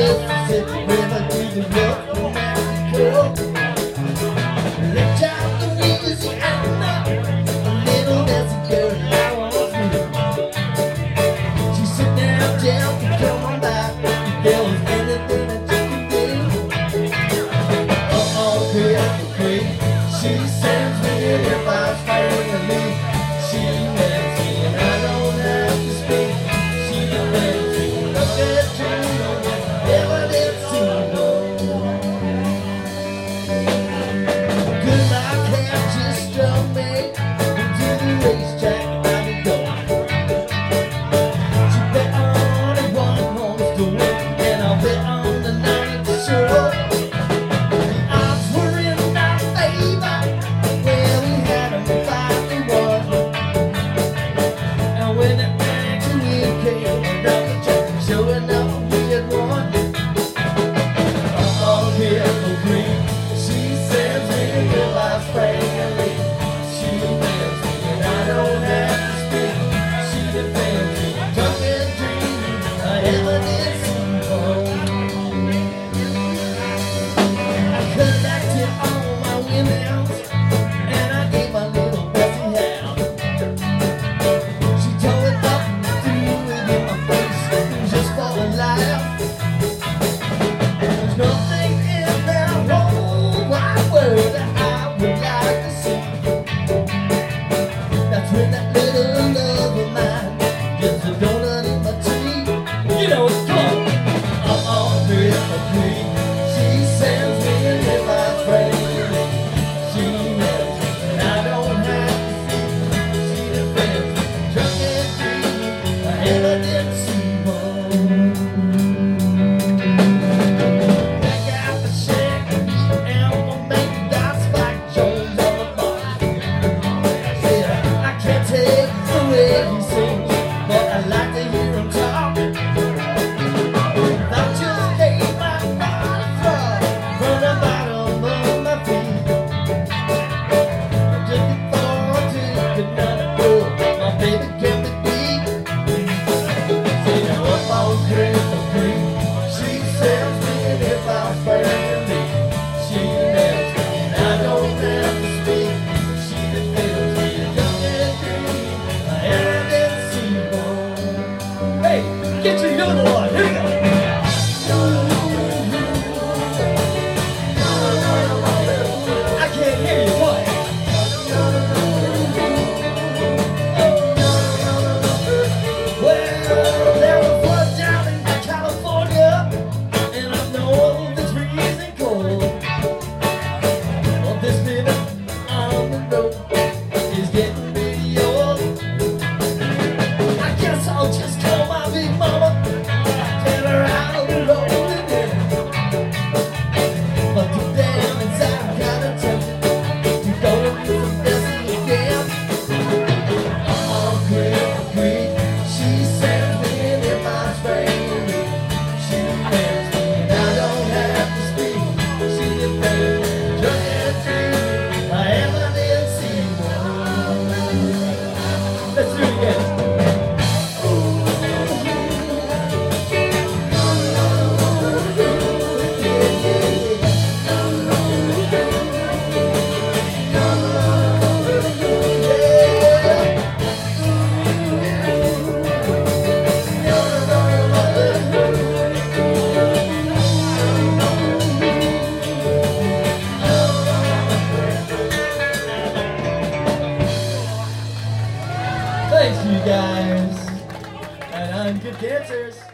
Mississippi River to the Gulf of Mexico. Left out Louisiana, a little Nancy girl I want to. She said, now Jeff, come on back. If there was anything that you could do. Oh, Creek, she sends me if I find me. She lets me and I don't have to speak. She lets me look at you, never did see no. Cause I can't just drop me into the racetrack by the door. She bet on it one horse to win, and I'll bet on the night for sure. Thanks, you guys. And I'm good dancers.